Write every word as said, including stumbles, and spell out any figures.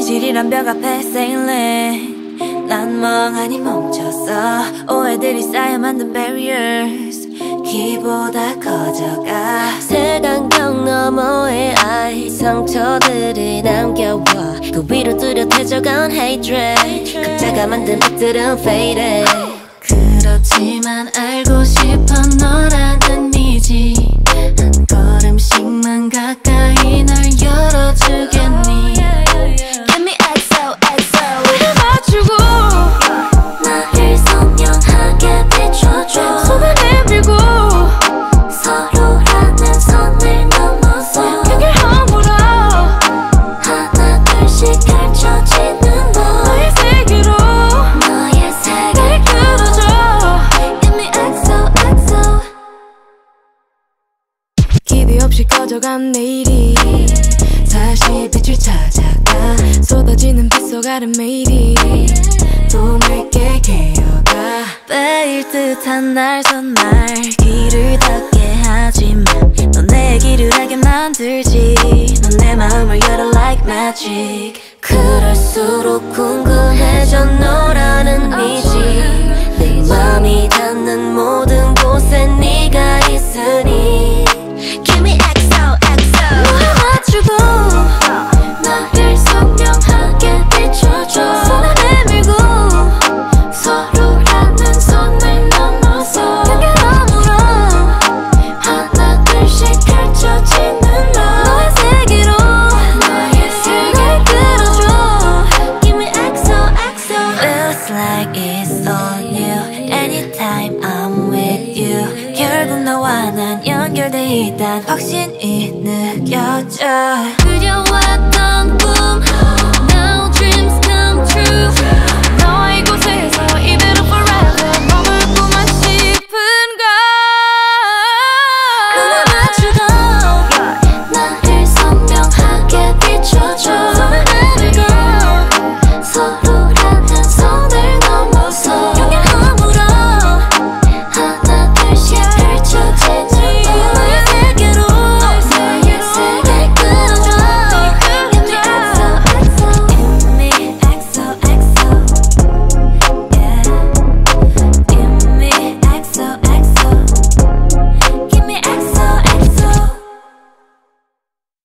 현실이란 벽 앞에 sailing 난 멍하니 멈췄어 오해들이 쌓여 만든 barriers 키보다 커져가 색안경 너머의 아이 상처들이 남겨와 그 위로 뚜렷해져간 hatred 각자가 만든 빛들은 faded 그렇지만 알고 싶어 너라는 이지 한 걸음씩만 가까이 날 열어주겠니 Give me 엑소 엑소 우리 맞추고 나를 선명하게 비춰줘 손을 내밀고 서로라는 선을 넘어서 벽을 허물어 하나 둘씩 펼쳐지는 너 너의 세계로 너의 세계 날 끌어줘 Give me 엑소 엑소 기대 없이 꺼져간 내일이 다시 빛을 찾아가 쏟아지는 빛속 아름 매일이 또 맑게 개어가 빼일 듯한 날 손말 길을 닫게 하지만 넌 내 길을 알게 만들지 넌 내 마음을 열어 like magic 그럴수록 궁금해져 너라는 이지 내 맘이 닿는 모든 곳에 네가 있으니 Give me 엑소 엑소 맞추고 나를 선명하게 비춰줘 손을 내밀고 서로라는 선을 넘어서 벽을 허물어 하나 둘씩 펼쳐지는 너 너의 세계로 너의 세계 날 끌어줘 Give me 엑소 엑소 Feels like it's all new Anytime I'm with you 결국 너와 난 연결돼 있단 확신이 느껴져